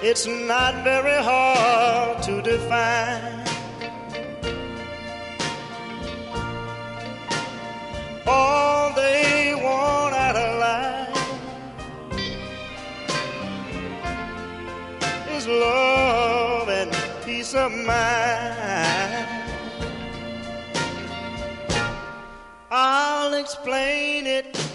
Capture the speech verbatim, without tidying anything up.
It's not very hard to define. All they want out of life is love and peace of mind. I'll explain it